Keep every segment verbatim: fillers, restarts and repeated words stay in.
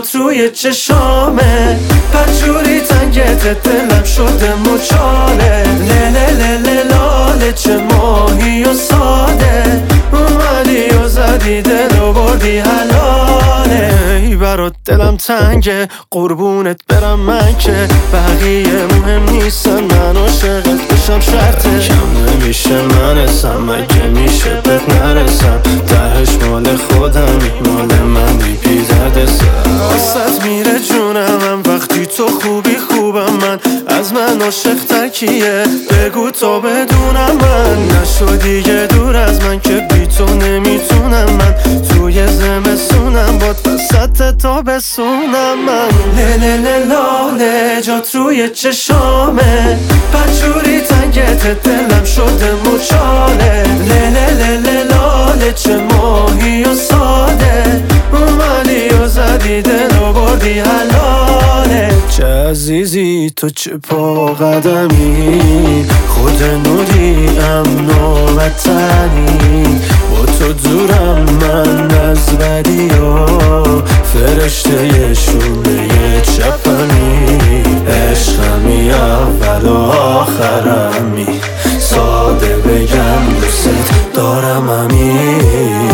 جات روی چشامه، پرجوری تنگت دلم شده مچاله. لیله لیله لاله چه ماهی و ساده، اومدی و زدی دل و بردی حلاله. ای برات دلم تنگه قربونت برم من که بقیه مهم نیستن، من عاشقت بشم شرطه. کم نمیشه منسم مگه میشه بهت نرسم، تهش مال خودمی مال من بی پی درد سر. واسه میره جونم من وقتی تو خوبی خوبم من، از من عاشق تر کیه بگو تا بدونم من. نشو دیگه دور از من که بی تو نمیتونم من، توی زمستونم باد وسط تابستونم من. لیله لیله لاله جات روی چشامه، پرجوری تنگت دلم شده مچاله. لیله لیله لاله چه ماهی و ساده، اومدی و زدی دل و بردی حلاله. چه عزیزی تو چه پا قدمی، خود نوری امن و وطنی. با تو دورم من از بدی و فرشته شونه چپمی. عشقمی اول و آخرمی، ساده بگم دوست دارم امین.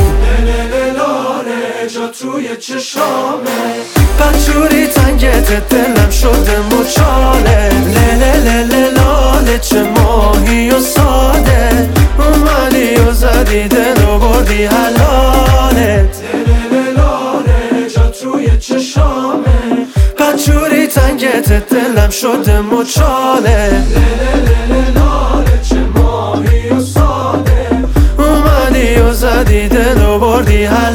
جات روی چشامه، پرجوری تنگت دلم شده مچاله. لیله لیله لاله چه ماهی و ساده، اومدی و زدی دل و بردی حلالت. لیله لاله جات روی چشامه، پرجوری تنگت دلم شده مچاله. لیله لیله لاله چه ماهی و ساده، اومدی و زدی دل و بردی حلالت.